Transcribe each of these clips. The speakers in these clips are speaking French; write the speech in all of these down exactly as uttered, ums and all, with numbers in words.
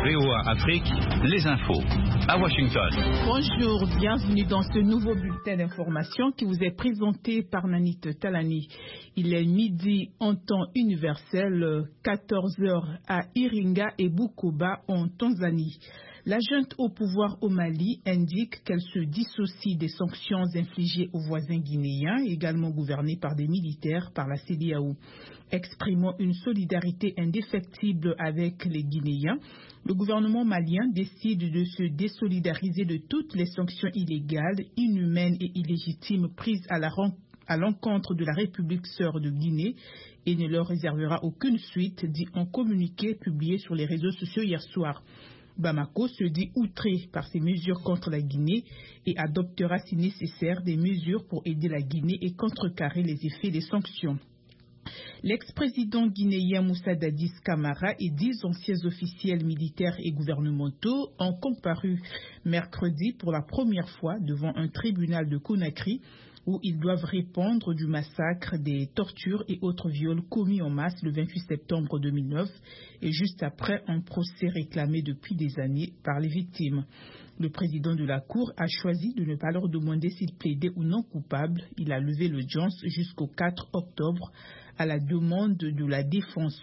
V O A Afrique, les infos à Washington. Bonjour, bienvenue dans ce nouveau bulletin d'information qui vous est présenté par Nanit Talani. Il est midi en temps universel, quatorze heures à Iringa et Bukoba en Tanzanie. La junte au pouvoir au Mali indique qu'elle se dissocie des sanctions infligées aux voisins guinéens, également gouvernés par des militaires par la C D A O. Exprimant une solidarité indéfectible avec les Guinéens, le gouvernement malien décide de se désolidariser de toutes les sanctions illégales, inhumaines et illégitimes prises à la rencontre à l'encontre de la République sœur de Guinée et ne leur réservera aucune suite, dit un communiqué publié sur les réseaux sociaux hier soir. Bamako se dit outré par ces mesures contre la Guinée et adoptera si nécessaire des mesures pour aider la Guinée et contrecarrer les effets des sanctions. L'ex-président guinéen Moussa Dadis Camara et dix anciens officiels militaires et gouvernementaux ont comparu mercredi pour la première fois devant un tribunal de Conakry où ils doivent répondre du massacre, des tortures et autres viols commis en masse le vingt-huit septembre deux mille neuf et juste après un procès réclamé depuis des années par les victimes. Le président de la Cour a choisi de ne pas leur demander s'ils plaidaient ou non coupables. Il a levé l'audience jusqu'au quatre octobre à la demande de la défense.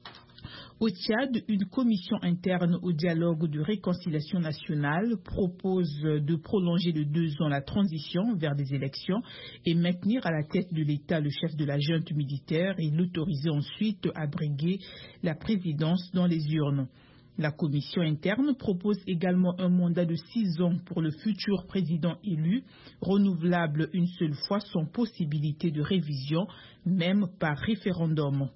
Au Tchad, une commission interne au dialogue de réconciliation nationale propose de prolonger de deux ans la transition vers des élections et maintenir à la tête de l'État le chef de la junte militaire et l'autoriser ensuite à briguer la présidence dans les urnes. La commission interne propose également un mandat de six ans pour le futur président élu, renouvelable une seule fois sans possibilité de révision, même par référendum.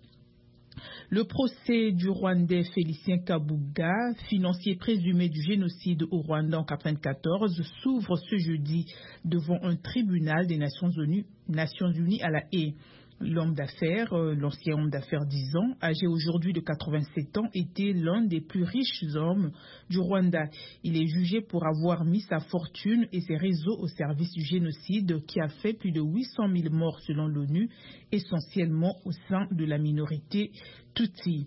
Le procès du Rwandais Félicien Kabuga, financier présumé du génocide au Rwanda en mille neuf cent quatre-vingt-quatorze, s'ouvre ce jeudi devant un tribunal des Nations Unies, Nations Unies à La Haye. L'homme d'affaires, euh, l'ancien homme d'affaires dix ans, âgé aujourd'hui de quatre-vingt-sept ans, était l'un des plus riches hommes du Rwanda. Il est jugé pour avoir mis sa fortune et ses réseaux au service du génocide qui a fait plus de huit cent mille morts selon l'ONU, essentiellement au sein de la minorité Tutsi.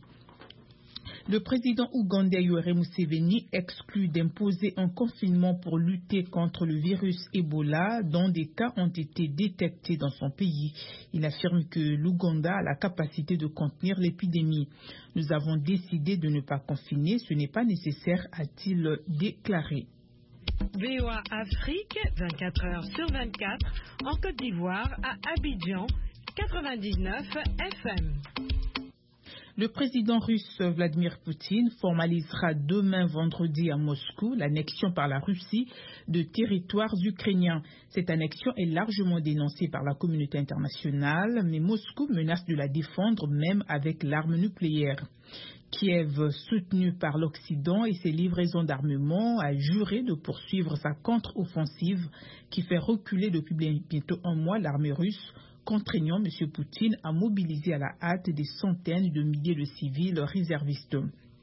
Le président ougandais Yoweri Museveni exclut d'imposer un confinement pour lutter contre le virus Ebola dont des cas ont été détectés dans son pays. Il affirme que l'Ouganda a la capacité de contenir l'épidémie. Nous avons décidé de ne pas confiner, ce n'est pas nécessaire, a-t-il déclaré. V O A Afrique, vingt-quatre heures sur vingt-quatre, en Côte d'Ivoire, à Abidjan, quatre-vingt-dix-neuf F M. Le président russe Vladimir Poutine formalisera demain vendredi à Moscou l'annexion par la Russie de territoires ukrainiens. Cette annexion est largement dénoncée par la communauté internationale, mais Moscou menace de la défendre même avec l'arme nucléaire. Kiev, soutenu par l'Occident et ses livraisons d'armement, a juré de poursuivre sa contre-offensive qui fait reculer depuis bientôt un mois l'armée russe, contraignant M. Poutine à mobiliser à la hâte des centaines de milliers de civils réservistes.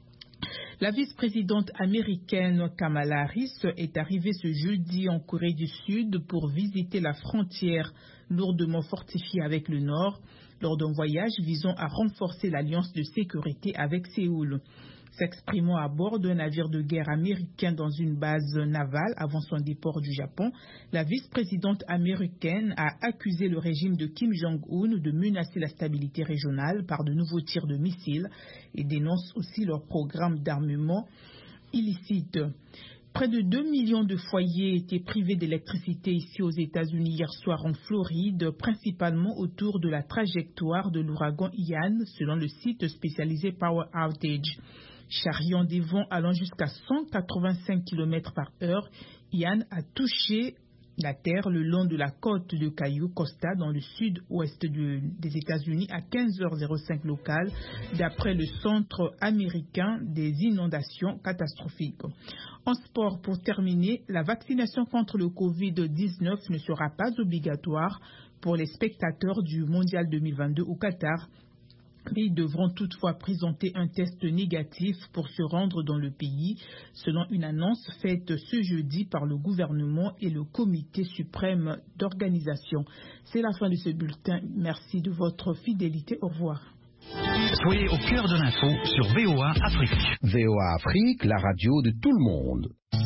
La vice-présidente américaine Kamala Harris est arrivée ce jeudi en Corée du Sud pour visiter la frontière lourdement fortifiée avec le Nord lors d'un voyage visant à renforcer l'alliance de sécurité avec Séoul. S'exprimant à bord d'un navire de guerre américain dans une base navale avant son départ du Japon, la vice-présidente américaine a accusé le régime de Kim Jong-un de menacer la stabilité régionale par de nouveaux tirs de missiles et dénonce aussi leur programme d'armement illicite. Près de deux millions de foyers étaient privés d'électricité ici aux États-Unis hier soir en Floride, principalement autour de la trajectoire de l'ouragan Ian, selon le site spécialisé Power Outage. Charriant des vents allant jusqu'à cent quatre-vingt-cinq kilomètres par heure, Ian a touché la terre le long de la côte de Cayo Costa dans le sud-ouest de, des États-Unis à quinze heures cinq locales, d'après le Centre américain des inondations catastrophiques. En sport, pour terminer, la vaccination contre le covid dix-neuf ne sera pas obligatoire pour les spectateurs du Mondial deux mille vingt-deux au Qatar. Mais ils devront toutefois présenter un test négatif pour se rendre dans le pays, selon une annonce faite ce jeudi par le gouvernement et le comité suprême d'organisation. C'est la fin de ce bulletin. Merci de votre fidélité. Au revoir. Soyez au cœur de l'info sur V O A Afrique. V O A Afrique, la radio de tout le monde.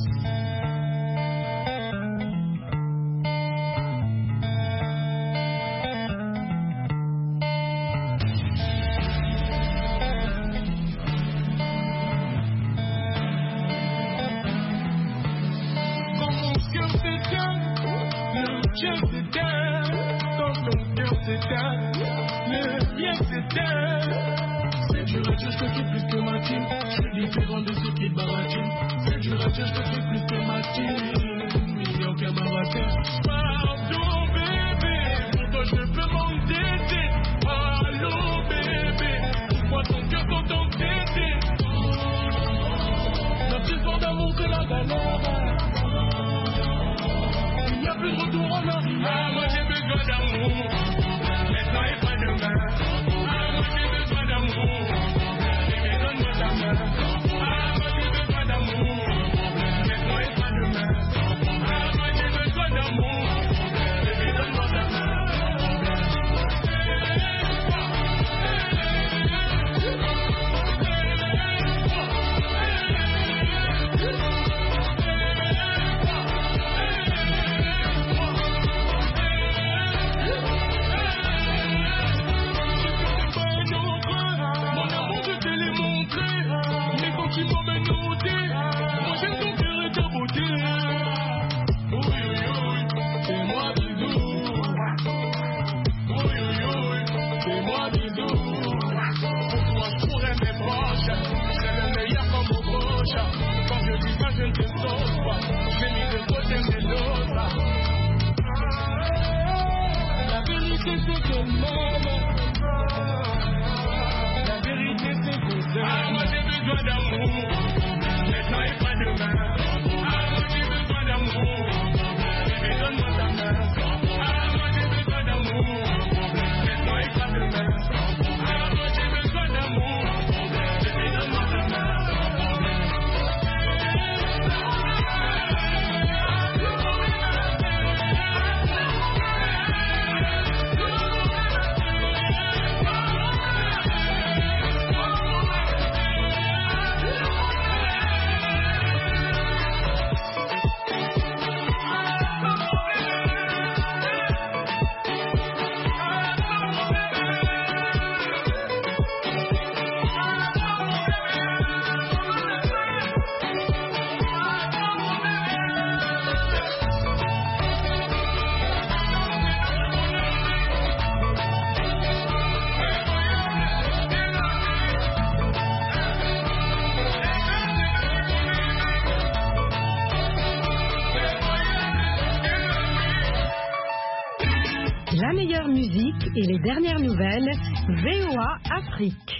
La meilleure musique et les dernières nouvelles, V O A Afrique.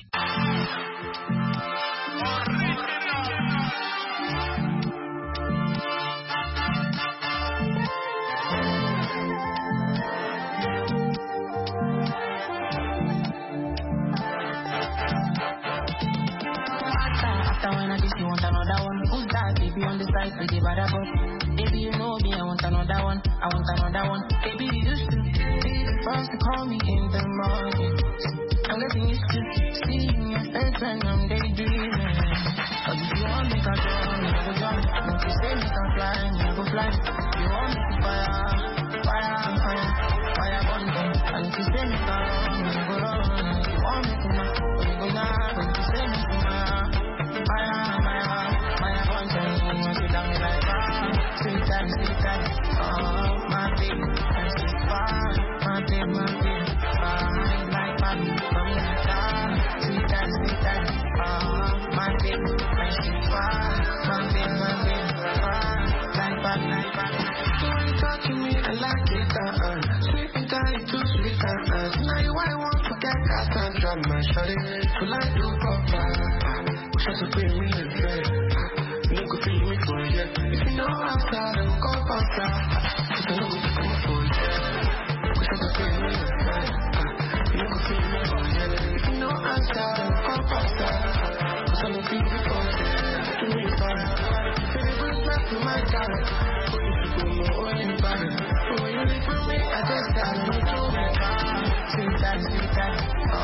Baby, you know me, I want another one. I want another one. Baby, you used to first to call me in the morning. I'm getting used to seeing your face when I'm daydreaming. Cause if you want me to go, me I go jump. If you say me can fly, me I go fly. You want me to fire, fire, fire, fire burn them. And if you say me can run, me I go run. If you want me to knock, me go knock. If you say me to fire, fire, fire, fire burn them. You sit down me like that. Sweet time, sweet time, oh my baby, and she's fine, my baby, my baby, fine like fun, from the start. Sweet time, sweet time, oh my baby, and she's fine, my baby, my baby, fine like fun, like fun. So when you talk to me, I like it, uh-uh. Sweet and tight, too sweet, uh-uh. Now you I won't forget, I can't drop my shawty. Feel like you papa, wish I could bring me in bed. You could feel me for a year. If you know outside, I will go faster. Cause I know it's good for a year. Wish I could feel me in bed. You could feel me for a year. If you know outside, I will go faster. Cause I know feel me for a year. Do me fun. Feel it good back to my God. For you to go more in the body. For when you leave for me, I just got to know to me. Sweet time, sweet time.